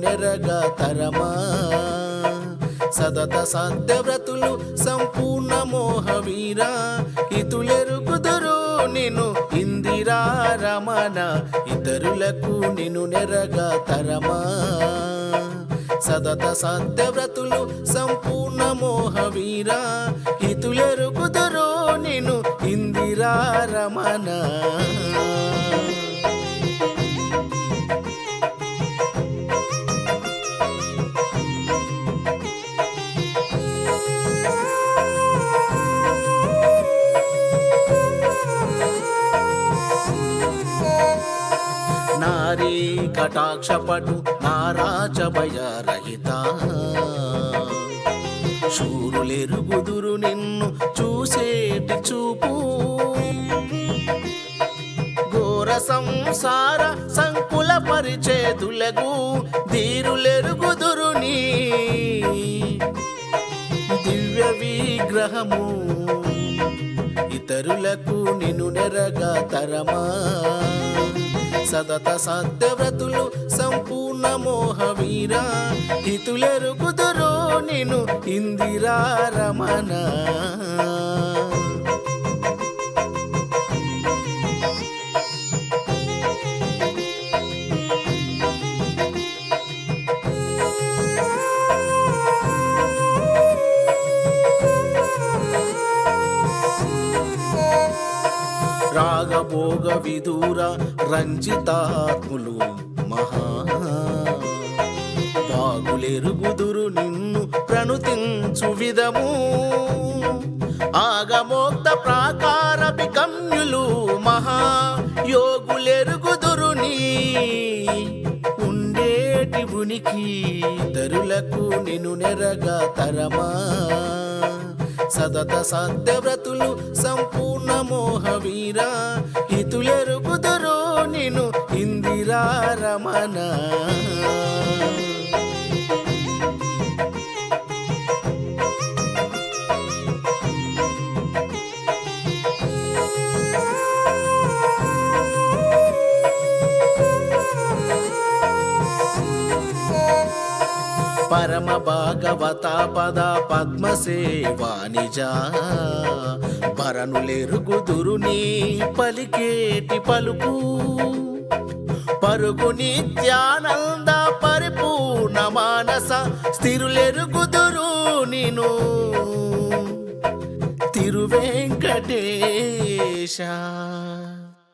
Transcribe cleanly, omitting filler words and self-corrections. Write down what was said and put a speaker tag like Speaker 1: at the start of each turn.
Speaker 1: నెరగా తరమా సదత సత్యవ్రతులు సంపూర్ణ మోహవీరా ఇతులెరుగుదురు నిన్ను ఇందిరా రమణ ఇతరులకు నిన్ను నెరగా తరమా సదత సత్యవ్రతులు సంపూర్ణ మోహవీరా ఇతులెరుగుదురు నిన్ను ఇందిరా రమణ నారీ కటాక్షపటు నారాజ భయరహిత శూరులెరుగుదురు నిన్ను చూసేటి చూపు ఘోర సంసార సంకుల పరిచేతులకు ధీరులెరుగుదురు నీ దివ్య విగ్రహము ఇతరులకు నిన్ను నెరగా తరమా సదత సత్యవ్రతులు సంపూర్ణ మోహవీరా హితులెరుగుదురు నిన్ను ఇందిరా రమణ రాగభోగ విదూర రంజితాత్ములు మహా బాగులెరుగుదురు నిన్ను ప్రణుతించు విధము ఆగమోక్త ప్రాకార వికమ్యులు మహా యోగులెరుగుదురు నీ ఉండేటి ఉనికి ఇతరులకు నిన్ను నెరగా తరమా సదత సత్యవ్రతులు సంపూర్ణ మోహవీరా హితులెరుగుదురు నిన్ను ఇందిరా రమణ పరమ భాగవత పద పద్మసేవానిజా భరణులెరుగుదురు నీ పలికేటి పలుకు పరుగు నిత్యానంద పరిపూర్ణ మానస స్థిరులెరుగుదురు నిను తిరువెంకటేశ